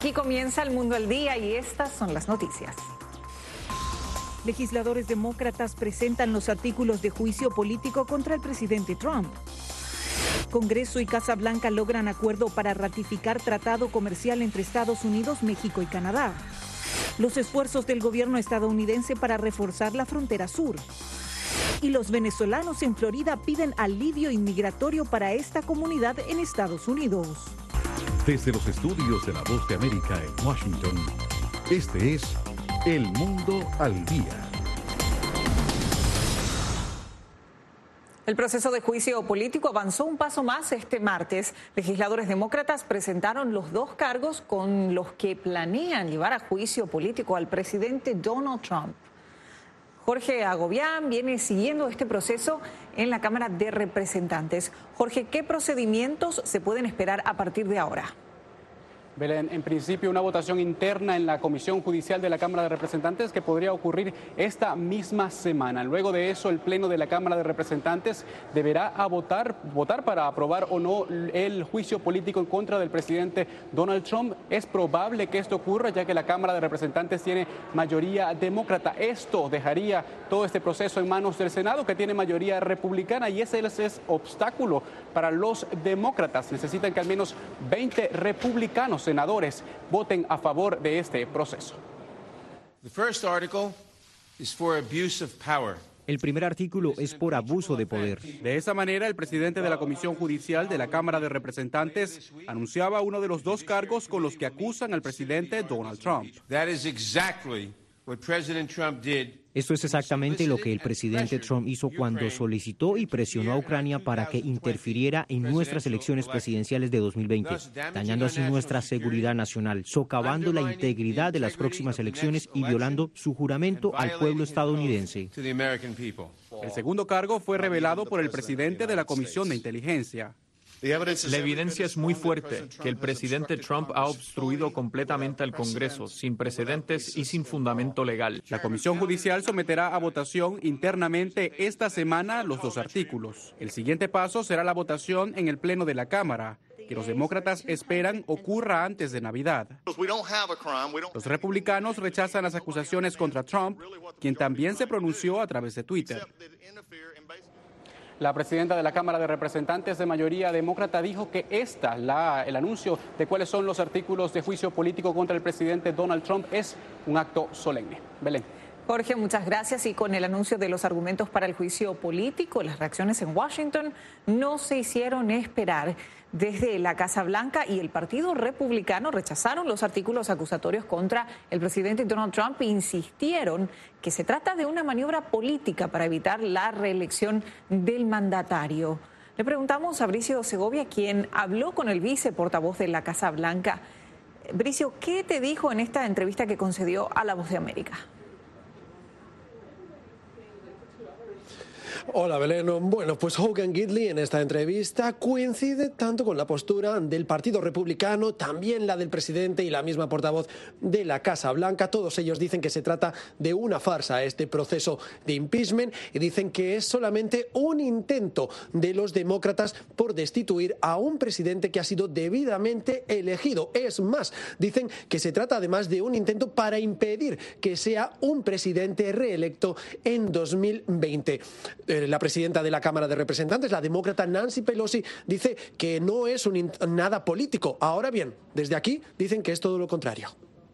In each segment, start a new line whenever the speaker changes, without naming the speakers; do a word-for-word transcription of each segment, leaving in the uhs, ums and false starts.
Aquí comienza El Mundo al Día y estas son las noticias.
Legisladores demócratas presentan los artículos de juicio político contra el presidente Trump. Congreso y Casa Blanca logran acuerdo para ratificar tratado comercial entre Estados Unidos, México y Canadá. Los esfuerzos del gobierno estadounidense para reforzar la frontera sur. Y los venezolanos en Florida piden alivio inmigratorio para esta comunidad en Estados Unidos.
Desde los estudios de La Voz de América en Washington, este es El Mundo al Día.
El proceso de juicio político avanzó un paso más este martes. Legisladores demócratas presentaron los dos cargos con los que planean llevar a juicio político al presidente Donald Trump. Jorge Agobián viene siguiendo este proceso en la Cámara de Representantes. Jorge, ¿qué procedimientos se pueden esperar a partir de ahora?
Belén, en principio una votación interna en la Comisión Judicial de la Cámara de Representantes que podría ocurrir esta misma semana. Luego de eso, el Pleno de la Cámara de Representantes deberá a votar, votar para aprobar o no el juicio político en contra del presidente Donald Trump. Es probable que esto ocurra ya que la Cámara de Representantes tiene mayoría demócrata. Esto dejaría todo este proceso en manos del Senado, que tiene mayoría republicana, y ese es el obstáculo para los demócratas. Necesitan que al menos veinte republicanos senadores voten a favor de este proceso.
El primer artículo es por abuso de poder.
De esa manera, el presidente de la Comisión Judicial de la Cámara de Representantes anunciaba uno de los dos cargos con los que acusan al presidente Donald Trump.
Esto es exactamente lo que el presidente Trump hizo cuando solicitó y presionó a Ucrania para que interfiriera en nuestras elecciones presidenciales de dos mil veinte, dañando así nuestra seguridad nacional, socavando la integridad de las próximas elecciones y violando su juramento al pueblo estadounidense.
El segundo cargo fue revelado por el presidente de la Comisión de Inteligencia.
La evidencia es muy fuerte, que el presidente Trump ha obstruido completamente al Congreso, sin precedentes y sin fundamento legal.
La Comisión Judicial someterá a votación internamente esta semana los dos artículos. El siguiente paso será la votación en el Pleno de la Cámara, que los demócratas esperan ocurra antes de Navidad. Los republicanos rechazan las acusaciones contra Trump, quien también se pronunció a través de Twitter. La presidenta de la Cámara de Representantes de mayoría demócrata dijo que esta, la, el anuncio de cuáles son los artículos de juicio político contra el presidente Donald Trump, es un acto solemne. Belén.
Jorge, muchas gracias. Y con el anuncio de los argumentos para el juicio político, las reacciones en Washington no se hicieron esperar. Desde la Casa Blanca y el Partido Republicano rechazaron los artículos acusatorios contra el presidente Donald Trump e insistieron que se trata de una maniobra política para evitar la reelección del mandatario. Le preguntamos a Bricio Segovia, quien habló con el viceportavoz de la Casa Blanca. Bricio, ¿qué te dijo en esta entrevista que concedió a La Voz de América?
Hola Belén. Bueno, pues Hogan Gidley en esta entrevista coincide tanto con la postura del Partido Republicano, también la del presidente y la misma portavoz de la Casa Blanca. Todos ellos dicen que se trata de una farsa este proceso de impeachment y dicen que es solamente un intento de los demócratas por destituir a un presidente que ha sido debidamente elegido. Es más, dicen que se trata además de un intento para impedir que sea un presidente reelecto en dos mil veinte. La presidenta de la Cámara de Representantes, la demócrata Nancy Pelosi, dice que no es un, nada político. Ahora bien, desde aquí dicen que es todo lo contrario.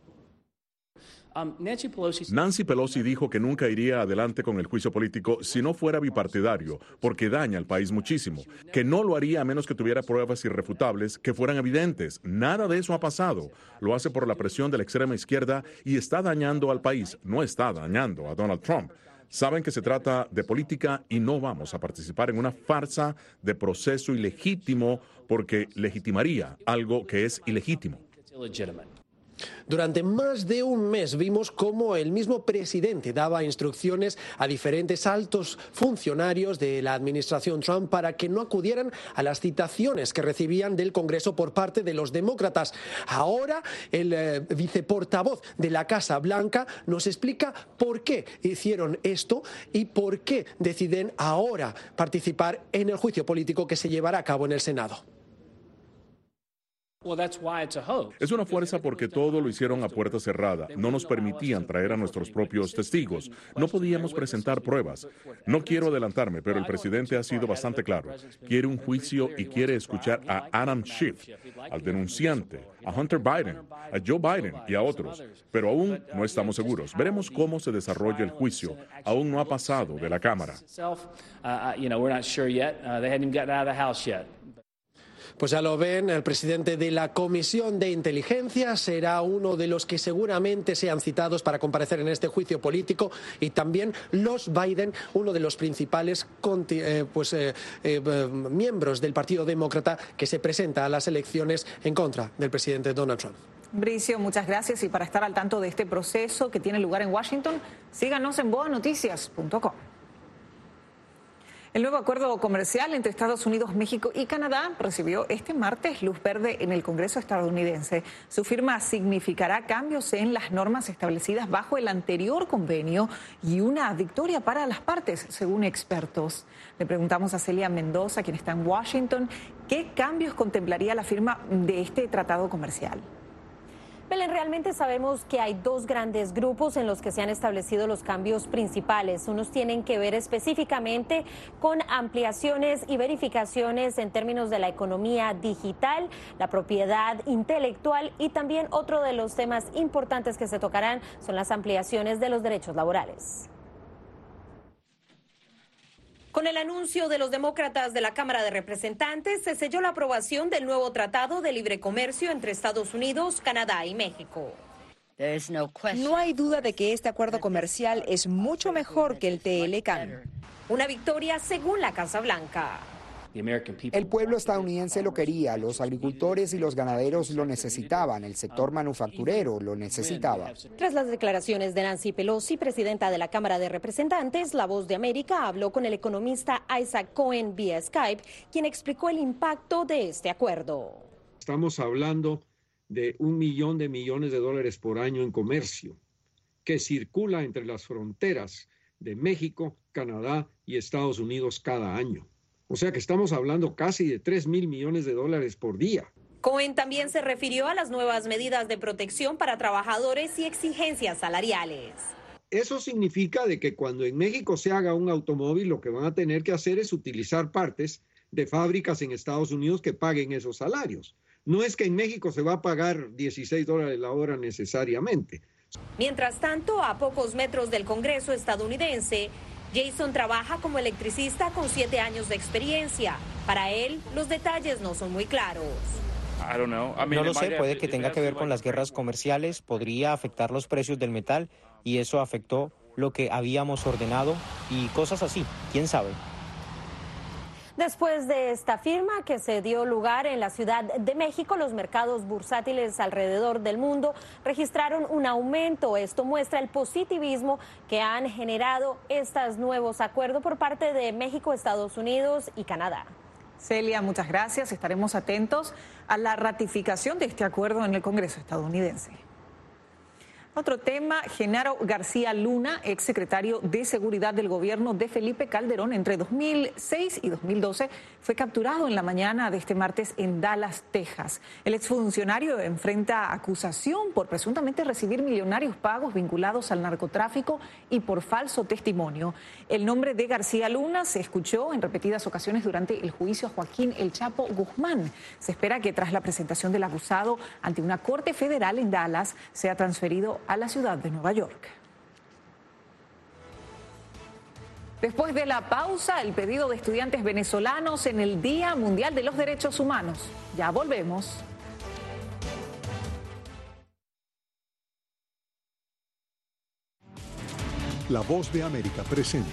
Nancy Pelosi dijo que nunca iría adelante con el juicio político si no fuera bipartidario, porque daña al país muchísimo, que no lo haría a menos que tuviera pruebas irrefutables que fueran evidentes. Nada de eso ha pasado. Lo hace por la presión de la extrema izquierda y está dañando al país, no está dañando a Donald Trump. Saben que se trata de política y no vamos a participar en una farsa de proceso ilegítimo porque legitimaría algo que es ilegítimo.
Durante más de un mes vimos cómo el mismo presidente daba instrucciones a diferentes altos funcionarios de la administración Trump para que no acudieran a las citaciones que recibían del Congreso por parte de los demócratas. Ahora el eh, viceportavoz de la Casa Blanca nos explica por qué hicieron esto y por qué deciden ahora participar en el juicio político que se llevará a cabo en el Senado.
Es una fuerza porque todo lo hicieron a puerta cerrada. No nos permitían traer a nuestros propios testigos. No podíamos presentar pruebas. No quiero adelantarme, pero el presidente ha sido bastante claro. Quiere un juicio y quiere escuchar a Adam Schiff, al denunciante, a Hunter Biden, a Joe Biden y a otros. Pero aún no estamos seguros. Veremos cómo se desarrolla el juicio. Aún no ha pasado de la Cámara.
Pues ya lo ven, el presidente de la Comisión de Inteligencia será uno de los que seguramente sean citados para comparecer en este juicio político, y también los Biden, uno de los principales eh, pues, eh, eh, miembros del Partido Demócrata que se presenta a las elecciones en contra del presidente Donald Trump.
Bricio, muchas gracias, y para estar al tanto de este proceso que tiene lugar en Washington, síganos en boa noticias punto com. El nuevo acuerdo comercial entre Estados Unidos, México y Canadá recibió este martes luz verde en el Congreso estadounidense. Su firma significará cambios en las normas establecidas bajo el anterior convenio y una victoria para las partes, según expertos. Le preguntamos a Celia Mendoza, quien está en Washington, ¿qué cambios contemplaría la firma de este tratado comercial?
Belén, realmente sabemos que hay dos grandes grupos en los que se han establecido los cambios principales. Unos tienen que ver específicamente con ampliaciones y verificaciones en términos de la economía digital, la propiedad intelectual, y también otro de los temas importantes que se tocarán son las ampliaciones de los derechos laborales. Con el anuncio de los demócratas de la Cámara de Representantes, se selló la aprobación del nuevo Tratado de Libre Comercio entre Estados Unidos, Canadá y México.
No hay duda de que este acuerdo comercial es mucho mejor que el T L C A N.
Una victoria según la Casa Blanca.
El pueblo estadounidense lo quería, los agricultores y los ganaderos lo necesitaban, el sector manufacturero lo necesitaba.
Tras las declaraciones de Nancy Pelosi, presidenta de la Cámara de Representantes, La Voz de América habló con el economista Isaac Cohen vía Skype, quien explicó el impacto de este acuerdo.
Estamos hablando de un millón de millones de dólares por año en comercio que circula entre las fronteras de México, Canadá y Estados Unidos cada año. O sea que estamos hablando casi de tres mil millones de dólares por día.
Cohen también se refirió a las nuevas medidas de protección para trabajadores y exigencias salariales.
Eso significa de que cuando en México se haga un automóvil, lo que van a tener que hacer es utilizar partes de fábricas en Estados Unidos que paguen esos salarios. No es que en México se va a pagar dieciséis dólares la hora necesariamente.
Mientras tanto, a pocos metros del Congreso estadounidense, Jason trabaja como electricista con siete años de experiencia. Para él, los detalles no son muy claros.
No lo sé, puede que tenga que ver con las guerras comerciales, podría afectar los precios del metal y eso afectó lo que habíamos ordenado y cosas así, quién sabe.
Después de esta firma que se dio lugar en la Ciudad de México, los mercados bursátiles alrededor del mundo registraron un aumento. Esto muestra el positivismo que han generado estos nuevos acuerdos por parte de México, Estados Unidos y Canadá.
Celia, muchas gracias. Estaremos atentos a la ratificación de este acuerdo en el Congreso estadounidense. Otro tema, Genaro García Luna, exsecretario de Seguridad del gobierno de Felipe Calderón entre dos mil seis y dos mil doce, fue capturado en la mañana de este martes en Dallas, Texas. El exfuncionario enfrenta acusación por presuntamente recibir millonarios pagos vinculados al narcotráfico y por falso testimonio. El nombre de García Luna se escuchó en repetidas ocasiones durante el juicio a Joaquín El Chapo Guzmán. Se espera que tras la presentación del acusado ante una corte federal en Dallas sea transferido a la ciudad de Nueva York. Después de la pausa, el pedido de estudiantes venezolanos en el Día Mundial de los Derechos Humanos. Ya volvemos.
La Voz de América presenta.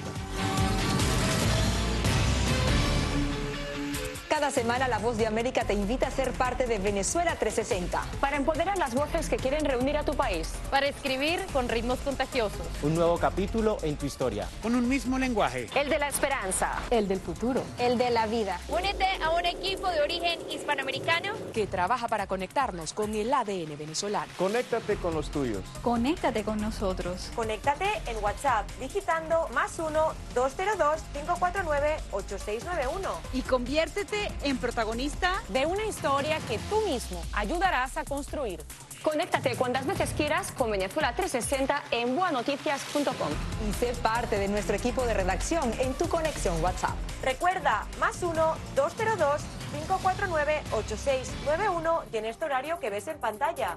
Cada semana La Voz de América te invita a ser parte de Venezuela trescientos sesenta.
Para empoderar las voces que quieren reunir a tu país.
Para escribir con ritmos contagiosos.
Un nuevo capítulo en tu historia.
Con un mismo lenguaje.
El de la esperanza.
El del futuro.
El de la vida. Únete a un equipo de origen hispanoamericano
que trabaja para conectarnos con el A D N venezolano.
Conéctate con los tuyos.
Conéctate con nosotros.
Conéctate en WhatsApp digitando más uno dos cero dos cinco cuatro nueve ocho seis nueve uno.
Y conviértete
en protagonista
de una historia que tú mismo ayudarás a construir. Conéctate cuantas veces quieras con Venezuela trescientos sesenta en boa noticias punto com.
Y sé parte de nuestro equipo de redacción en tu conexión WhatsApp.
Recuerda, más uno, dos cero dos, cinco cuatro nueve, ocho seis nueve uno y en este horario que ves en pantalla.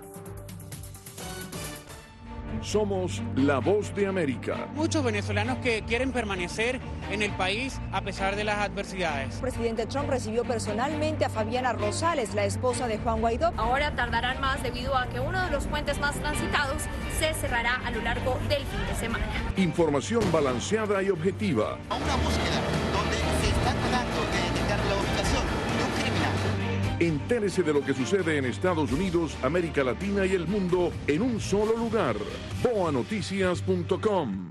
Somos la voz de América.
Muchos venezolanos que quieren permanecer en el país a pesar de las adversidades.
El presidente Trump recibió personalmente a Fabiana Rosales, la esposa de Juan Guaidó.
Ahora tardarán más debido a que uno de los puentes más transitados se cerrará a lo largo del fin de semana.
Información balanceada y objetiva.
A una búsqueda donde se está tratando de detectar la ubicación de un criminal.
Entérese de lo que sucede en Estados Unidos, América Latina y el mundo en un solo lugar. boa noticias punto com.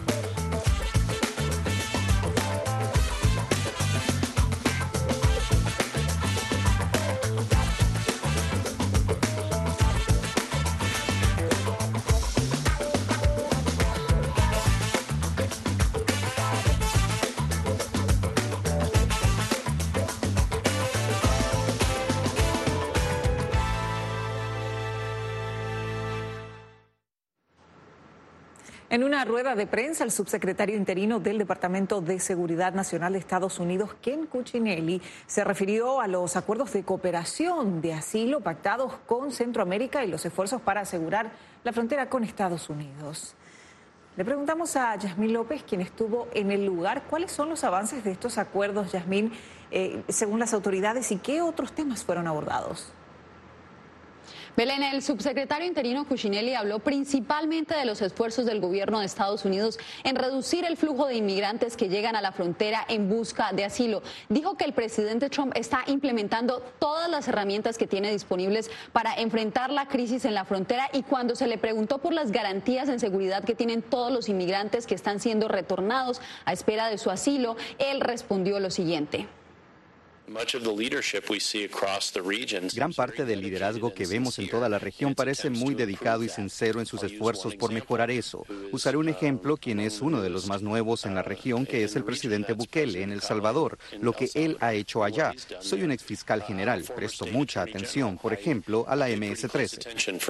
En una rueda de prensa, el subsecretario interino del Departamento de Seguridad Nacional de Estados Unidos, Ken Cuccinelli, se refirió a los acuerdos de cooperación de asilo pactados con Centroamérica y los esfuerzos para asegurar la frontera con Estados Unidos. Le preguntamos a Yasmín López, quien estuvo en el lugar, cuáles son los avances de estos acuerdos, Yasmín, eh, según las autoridades, y qué otros temas fueron abordados.
Belén, el subsecretario interino Cuccinelli habló principalmente de los esfuerzos del gobierno de Estados Unidos en reducir el flujo de inmigrantes que llegan a la frontera en busca de asilo. Dijo que el presidente Trump está implementando todas las herramientas que tiene disponibles para enfrentar la crisis en la frontera, y cuando se le preguntó por las garantías en seguridad que tienen todos los inmigrantes que están siendo retornados a espera de su asilo, él respondió lo siguiente.
Gran parte del liderazgo que vemos en toda la región parece muy dedicado y sincero en sus esfuerzos por mejorar eso. Usaré un ejemplo, quien es uno de los más nuevos en la región, que es el presidente Bukele en El Salvador, lo que él ha hecho allá. Soy un exfiscal general, presto mucha atención, por ejemplo, a la eme ese trece.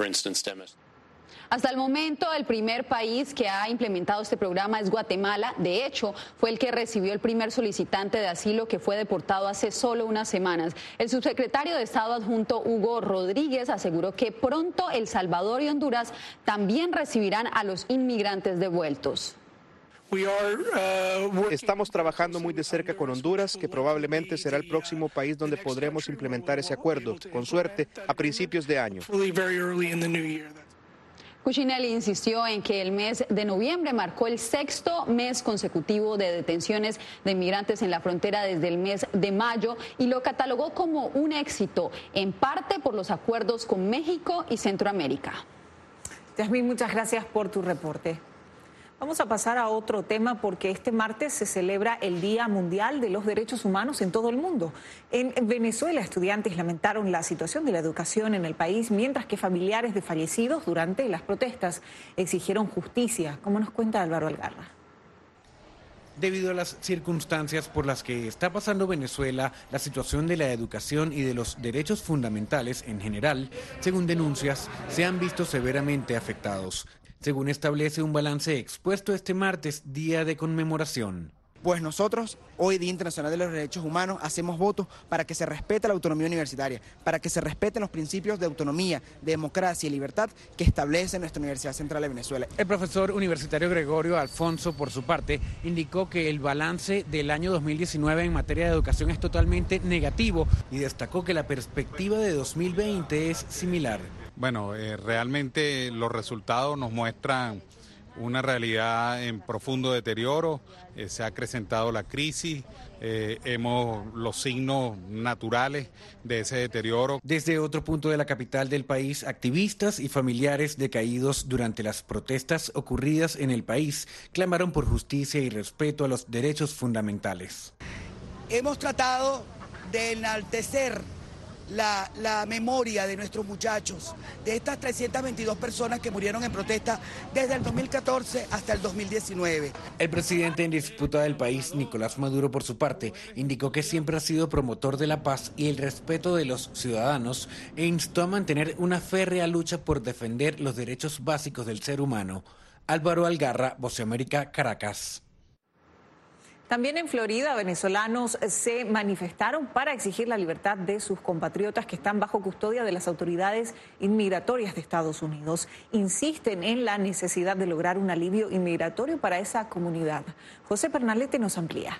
Hasta el momento, el primer país que ha implementado este programa es Guatemala. De hecho, fue el que recibió el primer solicitante de asilo que fue deportado hace solo unas semanas. El subsecretario de Estado adjunto Hugo Rodríguez aseguró que pronto El Salvador y Honduras también recibirán a los inmigrantes devueltos.
Estamos trabajando muy de cerca con Honduras, que probablemente será el próximo país donde podremos implementar ese acuerdo, con suerte, a principios de año.
Cuccinelli insistió en que el mes de noviembre marcó el sexto mes consecutivo de detenciones de inmigrantes en la frontera desde el mes de mayo, y lo catalogó como un éxito, en parte por los acuerdos con México y Centroamérica.
Yasmín, muchas gracias por tu reporte. Vamos a pasar a otro tema, porque este martes se celebra el Día Mundial de los Derechos Humanos en todo el mundo. En Venezuela, estudiantes lamentaron la situación de la educación en el país, mientras que familiares de fallecidos durante las protestas exigieron justicia, como nos cuenta Álvaro Algarra.
Debido a las circunstancias por las que está pasando Venezuela, la situación de la educación y de los derechos fundamentales en general, según denuncias, se han visto severamente afectados, según establece un balance expuesto este martes, día de conmemoración.
Pues nosotros, hoy Día Internacional de los Derechos Humanos, hacemos votos para que se respete la autonomía universitaria, para que se respeten los principios de autonomía, de democracia y libertad que establece nuestra Universidad Central de Venezuela.
El profesor universitario Gregorio Alfonso, por su parte, indicó que el balance del año dos mil diecinueve en materia de educación es totalmente negativo, y destacó que la perspectiva de dos mil veinte es similar.
Bueno, eh, realmente los resultados nos muestran una realidad en profundo deterioro. Eh, se ha acrecentado la crisis, eh, hemos los signos naturales de ese deterioro.
Desde otro punto de la capital del país, activistas y familiares de caídos durante las protestas ocurridas en el país clamaron por justicia y respeto a los derechos fundamentales.
Hemos tratado de enaltecer la, la memoria de nuestros muchachos, de estas trescientas veintidós personas que murieron en protesta desde el dos mil catorce hasta el dos mil diecinueve.
El presidente en disputa del país, Nicolás Maduro, por su parte, indicó que siempre ha sido promotor de la paz y el respeto de los ciudadanos e instó a mantener una férrea lucha por defender los derechos básicos del ser humano. Álvaro Algarra, Voz de América, Caracas.
También en Florida, venezolanos se manifestaron para exigir la libertad de sus compatriotas que están bajo custodia de las autoridades inmigratorias de Estados Unidos. Insisten en la necesidad de lograr un alivio inmigratorio para esa comunidad. José Pernalete nos amplía.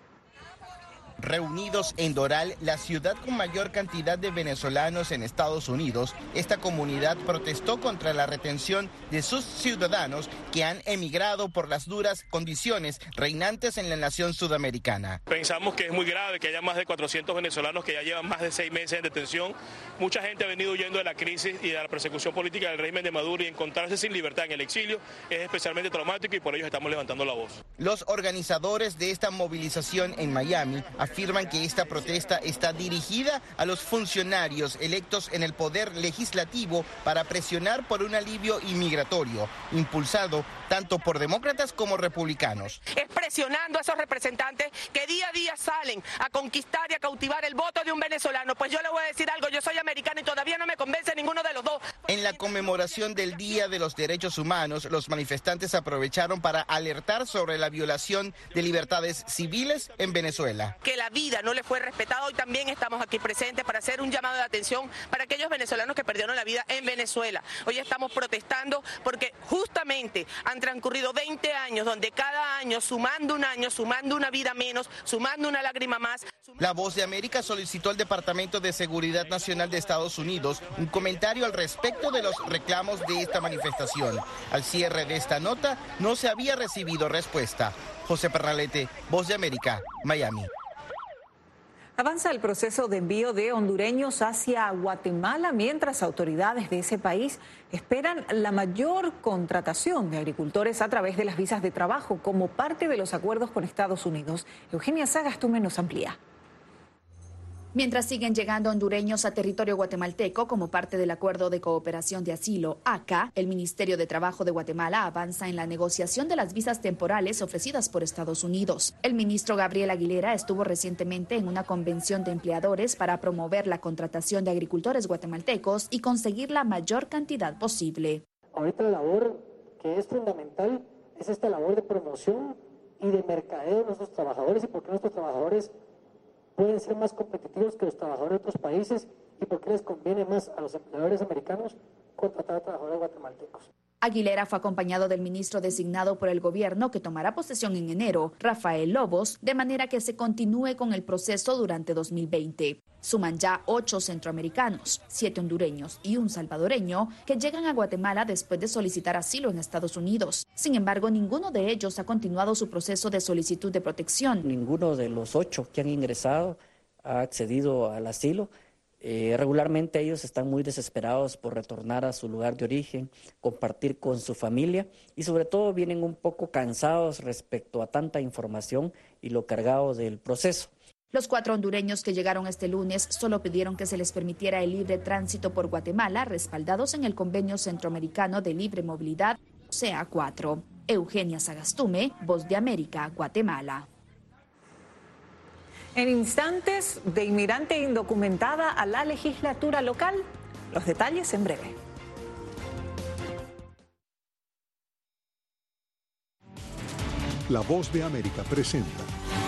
Reunidos en Doral, la ciudad con mayor cantidad de venezolanos en Estados Unidos, esta comunidad protestó contra la retención de sus ciudadanos que han emigrado por las duras condiciones reinantes en la nación sudamericana.
Pensamos que es muy grave que haya más de cuatrocientos venezolanos que ya llevan más de seis meses en detención. Mucha gente ha venido huyendo de la crisis y de la persecución política del régimen de Maduro, y encontrarse sin libertad en el exilio es especialmente traumático, y por ello estamos levantando la voz.
Los organizadores de esta movilización en Miami afirman que esta protesta está dirigida a los funcionarios electos en el poder legislativo para presionar por un alivio inmigratorio, impulsado tanto por demócratas como republicanos.
Es presionando a esos representantes que día a día salen a conquistar y a cautivar el voto de un venezolano. Pues yo le voy a decir algo, yo soy americano y todavía no me convence ninguno de los dos.
En la conmemoración del Día de los Derechos Humanos, los manifestantes aprovecharon para alertar sobre la violación de libertades civiles en Venezuela.
Que la vida no le fue respetada. Hoy también estamos aquí presentes para hacer un llamado de atención para aquellos venezolanos que perdieron la vida en Venezuela. Hoy estamos protestando porque justamente han transcurrido veinte años donde cada año, sumando un año, sumando una vida menos, sumando una lágrima más.
La Voz de América solicitó al Departamento de Seguridad Nacional de Estados Unidos un comentario al respecto de los reclamos de esta manifestación. Al cierre de esta nota no se había recibido respuesta. José Pernalete, Voz de América, Miami.
Avanza el proceso de envío de hondureños hacia Guatemala, mientras autoridades de ese país esperan la mayor contratación de agricultores a través de las visas de trabajo como parte de los acuerdos con Estados Unidos. Eugenia Sagastume nos amplía.
Mientras siguen llegando hondureños a territorio guatemalteco como parte del Acuerdo de Cooperación de Asilo, A C A, el Ministerio de Trabajo de Guatemala avanza en la negociación de las visas temporales ofrecidas por Estados Unidos. El ministro Gabriel Aguilera estuvo recientemente en una convención de empleadores para promover la contratación de agricultores guatemaltecos y conseguir la mayor cantidad posible.
Ahorita la labor que es fundamental es esta labor de promoción y de mercadeo de nuestros trabajadores, y por qué nuestros trabajadores pueden ser más competitivos que los trabajadores de otros países, y por qué les conviene más a los empleadores americanos contratar a trabajadores guatemaltecos.
Aguilera fue acompañado del ministro designado por el gobierno que tomará posesión en enero, Rafael Lobos, de manera que se continúe con el proceso durante dos mil veinte. Suman ya ocho centroamericanos, siete hondureños y un salvadoreño que llegan a Guatemala después de solicitar asilo en Estados Unidos. Sin embargo, ninguno de ellos ha continuado su proceso de solicitud de protección.
Ninguno de los ocho que han ingresado ha accedido al asilo. Eh, regularmente ellos están muy desesperados por retornar a su lugar de origen, compartir con su familia, y sobre todo vienen un poco cansados respecto a tanta información y lo cargado del proceso.
Los cuatro hondureños que llegaron este lunes solo pidieron que se les permitiera el libre tránsito por Guatemala, respaldados en el Convenio Centroamericano de Libre Movilidad, C A cuatro. Eugenia Sagastume, Voz de América, Guatemala.
En instantes, de inmigrante indocumentada a la legislatura local. Los detalles en breve.
La Voz de América presenta.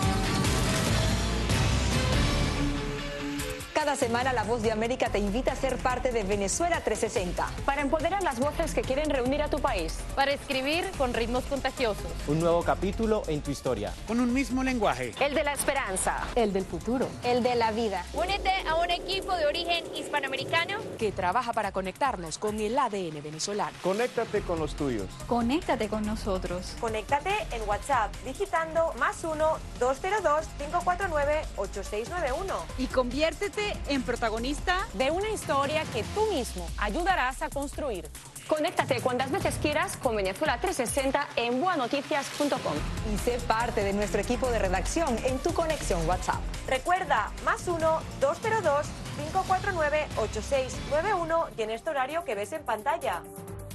Cada semana La Voz de América te invita a ser parte de Venezuela trescientos sesenta.
Para empoderar las voces que quieren reunir a tu país.
Para escribir con ritmos contagiosos.
Un nuevo capítulo en tu historia.
Con un mismo lenguaje.
El de la esperanza.
El del futuro.
El de la vida.
Únete a un equipo de origen hispanoamericano
que trabaja para conectarnos con el A D N venezolano.
Conéctate con los tuyos.
Conéctate con nosotros.
Conéctate en WhatsApp digitando más uno dos cero dos cinco cuatro nueve ocho seis nueve uno.
Y conviértete en protagonista
de una historia que tú mismo ayudarás a construir. Conéctate cuantas veces quieras con Venezuela trescientos sesenta en boa noticias punto com.
Y sé parte de nuestro equipo de redacción en tu conexión WhatsApp.
Recuerda, más uno dos cero dos cinco cuatro nueve, ocho seis nueve uno y en este horario que ves en pantalla.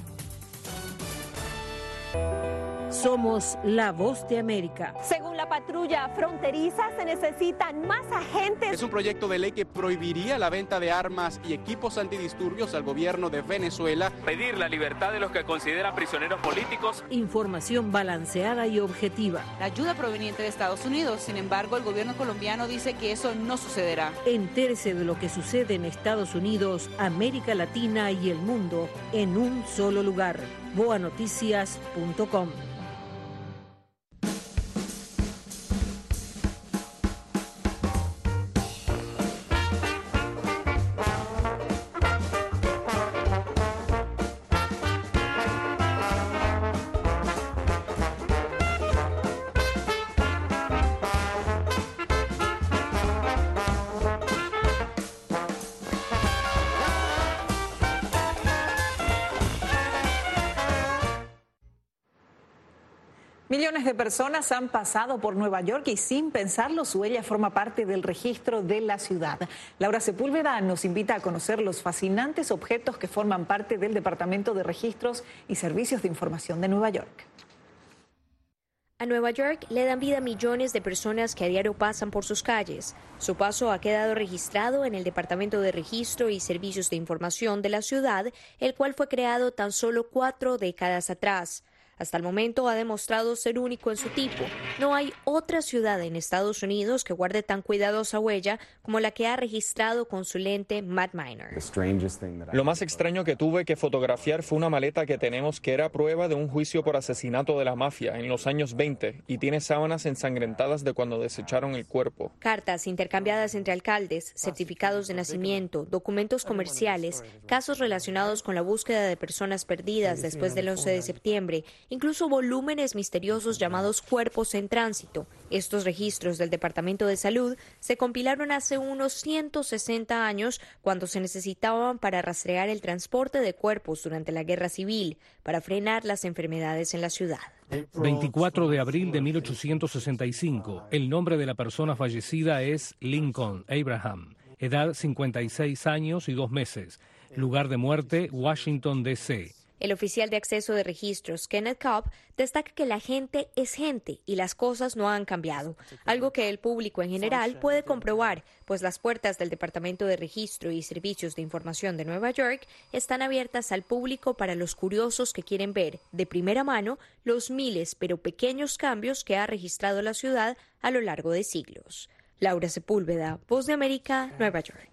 Somos la voz de América.
Según la patrulla fronteriza, se necesitan más agentes.
Es un proyecto de ley que prohibiría la venta de armas y equipos antidisturbios al gobierno de Venezuela.
Pedir la libertad de los que consideran prisioneros políticos.
Información balanceada y objetiva.
La ayuda proveniente de Estados Unidos, sin embargo, el gobierno colombiano dice que eso no sucederá.
Entérese de lo que sucede en Estados Unidos, América Latina y el mundo en un solo lugar. boa noticias punto com.
Millones de personas han pasado por Nueva York y sin pensarlo su huella forma parte del registro de la ciudad. Laura Sepúlveda nos invita a conocer los fascinantes objetos que forman parte del Departamento de Registros y Servicios de Información de Nueva York.
A Nueva York le dan vida a millones de personas que a diario pasan por sus calles. Su paso ha quedado registrado en el Departamento de Registro y Servicios de Información de la ciudad, el cual fue creado tan solo cuatro décadas atrás. Hasta el momento ha demostrado ser único en su tipo. No hay otra ciudad en Estados Unidos que guarde tan cuidadosa huella como la que ha registrado con su lente Matt Miner.
Lo más extraño que tuve que fotografiar fue una maleta que tenemos que era prueba de un juicio por asesinato de la mafia en los años veinte y tiene sábanas ensangrentadas de cuando desecharon el cuerpo.
Cartas intercambiadas entre alcaldes, certificados de nacimiento, documentos comerciales, casos relacionados con la búsqueda de personas perdidas después del once de septiembre, incluso volúmenes misteriosos llamados cuerpos en tránsito. Estos registros del Departamento de Salud se compilaron hace unos ciento sesenta años cuando se necesitaban para rastrear el transporte de cuerpos durante la Guerra Civil, para frenar las enfermedades en la ciudad.
veinticuatro de abril de mil ochocientos sesenta y cinco. El nombre de la persona fallecida es Lincoln Abraham. Edad cincuenta y seis años y dos meses. Lugar de muerte, Washington, D C
El oficial de acceso de registros, Kenneth Cobb, destaca que la gente es gente y las cosas no han cambiado, algo que el público en general puede comprobar, pues las puertas del Departamento de Registro y Servicios de Información de Nueva York están abiertas al público para los curiosos que quieren ver de primera mano los miles pero pequeños cambios que ha registrado la ciudad a lo largo de siglos. Laura Sepúlveda, Voz de América, Nueva York.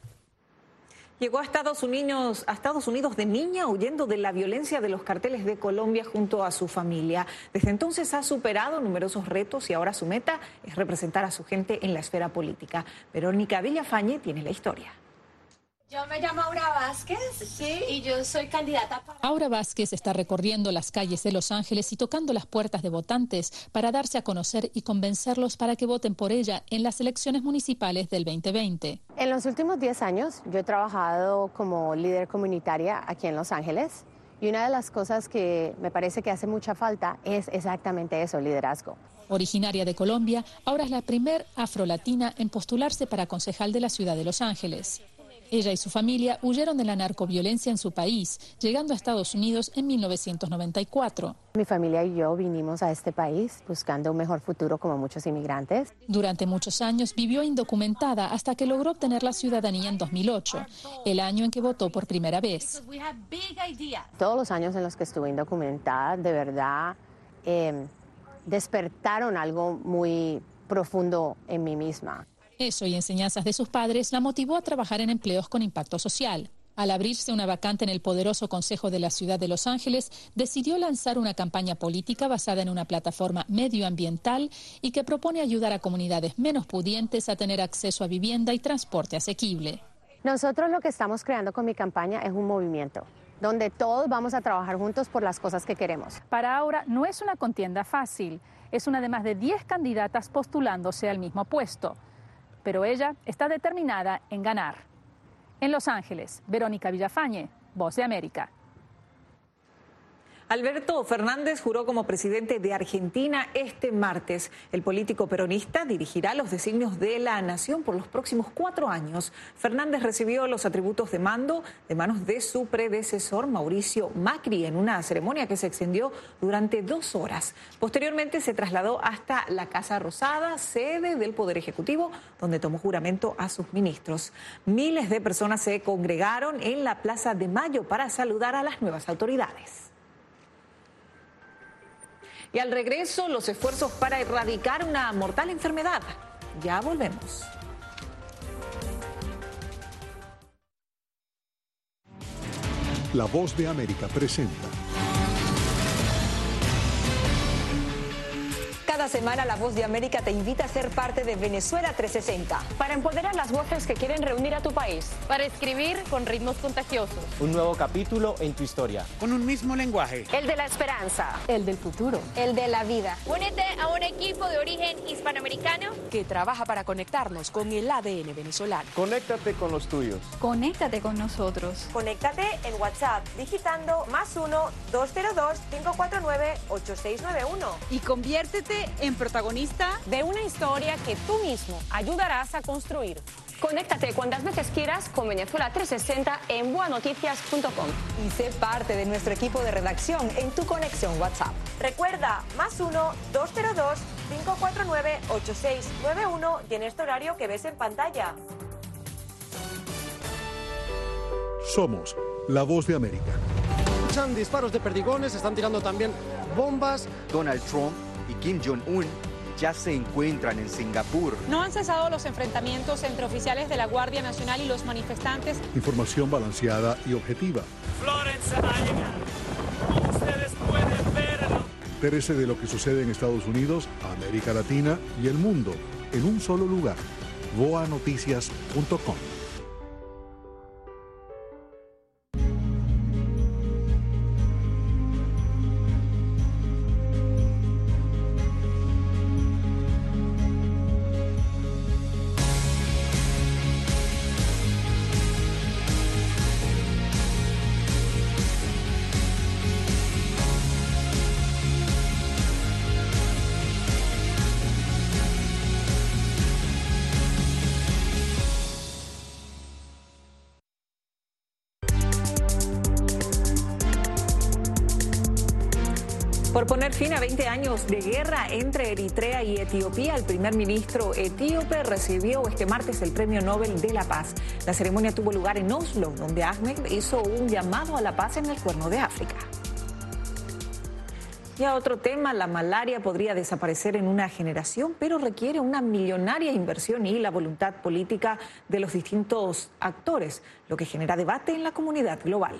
Llegó a Estados Unidos, a Estados Unidos de niña huyendo de la violencia de los carteles de Colombia junto a su familia. Desde entonces ha superado numerosos retos y ahora su meta es representar a su gente en la esfera política. Verónica Villafañe tiene la historia.
Yo me llamo Aura Vázquez, sí, y yo soy candidata para...
Aura Vázquez está recorriendo las calles de Los Ángeles y tocando las puertas de votantes para darse a conocer y convencerlos para que voten por ella en las elecciones municipales del veinte veinte.
En los últimos diez años yo he trabajado como líder comunitaria aquí en Los Ángeles y una de las cosas que me parece que hace mucha falta es exactamente eso, liderazgo.
Originaria de Colombia, Aura es la primer afrolatina en postularse para concejal de la ciudad de Los Ángeles. Ella y su familia huyeron de la narcoviolencia en su país, llegando a Estados Unidos en mil novecientos noventa y cuatro.
Mi familia y yo vinimos a este país buscando un mejor futuro como muchos inmigrantes.
Durante muchos años vivió indocumentada hasta que logró obtener la ciudadanía en dos mil ocho, el año en que votó por primera vez.
Todos los años en los que estuve indocumentada, de verdad, eh, despertaron algo muy profundo en mí misma.
Eso y enseñanzas de sus padres la motivó a trabajar en empleos con impacto social. Al abrirse una vacante en el poderoso Consejo de la Ciudad de Los Ángeles, decidió lanzar una campaña política basada en una plataforma medioambiental y que propone ayudar a comunidades menos pudientes a tener acceso a vivienda y transporte asequible.
Nosotros lo que estamos creando con mi campaña es un movimiento donde todos vamos a trabajar juntos por las cosas que queremos.
Para Aura no es una contienda fácil. Es una de más de diez candidatas postulándose al mismo puesto. Pero ella está determinada en ganar. En Los Ángeles, Verónica Villafañe, Voz de América.
Alberto Fernández juró como presidente de Argentina este martes. El político peronista dirigirá los designios de la nación por los próximos cuatro años. Fernández recibió los atributos de mando de manos de su predecesor Mauricio Macri en una ceremonia que se extendió durante dos horas. Posteriormente se trasladó hasta la Casa Rosada, sede del Poder Ejecutivo, donde tomó juramento a sus ministros. Miles de personas se congregaron en la Plaza de Mayo para saludar a las nuevas autoridades. Y al regreso, los esfuerzos para erradicar una mortal enfermedad. Ya volvemos.
La Voz de América presenta.
Cada semana La Voz de América te invita a ser parte de Venezuela trescientos sesenta.
Para empoderar las voces que quieren reunir a tu país.
Para escribir con ritmos contagiosos.
Un nuevo capítulo en tu historia.
Con un mismo lenguaje.
El de la esperanza.
El del futuro.
El de la vida.
Únete a un equipo de origen hispanoamericano
que trabaja para conectarnos con el A D N venezolano.
Conéctate con los tuyos.
Conéctate con nosotros.
Conéctate en WhatsApp digitando más uno dos cero dos cinco cuatro nueve ocho seis nueve uno.
Y conviértete en protagonista
de una historia que tú mismo ayudarás a construir. Conéctate cuantas veces quieras con Venezuela trescientos sesenta en boa noticias punto com.
Y sé parte de nuestro equipo de redacción en tu conexión WhatsApp.
Recuerda, más uno dos cero dos cinco cuatro nueve ocho seis nueve uno y en este horario que ves en pantalla.
Somos La Voz de América.
Escuchan disparos de perdigones, están tirando también bombas.
Donald Trump y Kim Jong-un ya se encuentran en Singapur.
No han cesado los enfrentamientos entre oficiales de la Guardia Nacional y los manifestantes.
Información balanceada y objetiva.
Florence ha llegado. Ustedes pueden verlo.
Entérese de lo que sucede en Estados Unidos, América Latina y el mundo en un solo lugar. boa noticias punto com.
Por poner fin a veinte años de guerra entre Eritrea y Etiopía, el primer ministro etíope recibió este martes el Premio Nobel de la Paz. La ceremonia tuvo lugar en Oslo, donde Ahmed hizo un llamado a la paz en el Cuerno de África. Y a otro tema, la malaria podría desaparecer en una generación, pero requiere una millonaria inversión y la voluntad política de los distintos actores, lo que genera debate en la comunidad global.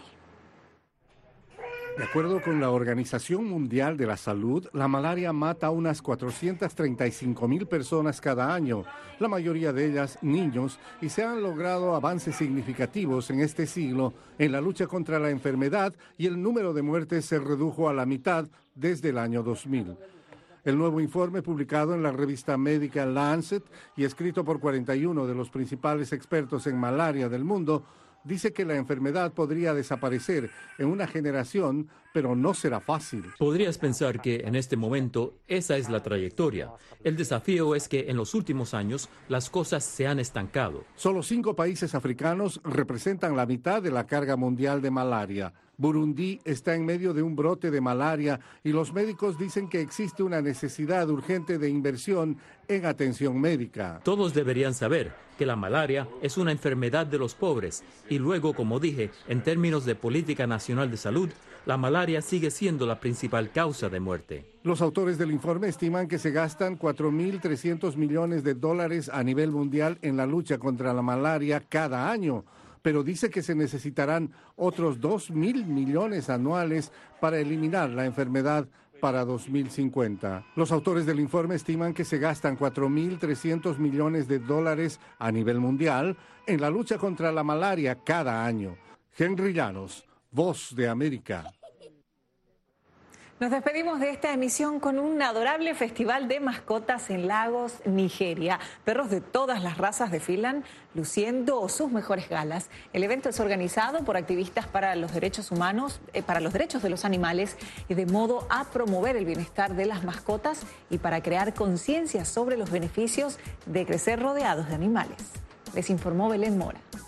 De acuerdo con la Organización Mundial de la Salud, la malaria mata a unas cuatrocientas treinta y cinco mil personas cada año, la mayoría de ellas niños, y se han logrado avances significativos en este siglo en la lucha contra la enfermedad y el número de muertes se redujo a la mitad desde el año dos mil. El nuevo informe, publicado en la revista médica Lancet y escrito por cuarenta y uno de los principales expertos en malaria del mundo, dice que la enfermedad podría desaparecer en una generación, pero no será fácil.
Podrías pensar que en este momento esa es la trayectoria. El desafío es que en los últimos años las cosas se han estancado.
Solo cinco países africanos representan la mitad de la carga mundial de malaria. Burundi está en medio de un brote de malaria y los médicos dicen que existe una necesidad urgente de inversión en atención médica.
Todos deberían saber que la malaria es una enfermedad de los pobres y luego, como dije, en términos de política nacional de salud, la malaria sigue siendo la principal causa de muerte.
Los autores del informe estiman que se gastan cuatro mil trescientos millones de dólares a nivel mundial en la lucha contra la malaria cada año, pero dice que se necesitarán otros dos mil millones anuales para eliminar la enfermedad para dos mil cincuenta. Los autores del informe estiman que se gastan cuatro mil trescientos millones de dólares a nivel mundial en la lucha contra la malaria cada año. Henry Llanos, Voz de América.
Nos despedimos de esta emisión con un adorable festival de mascotas en Lagos, Nigeria. Perros de todas las razas desfilan luciendo sus mejores galas. El evento es organizado por activistas para los derechos humanos, eh, para los derechos de los animales, y de modo a promover el bienestar de las mascotas y para crear conciencia sobre los beneficios de crecer rodeados de animales. Les informó Belén Mora.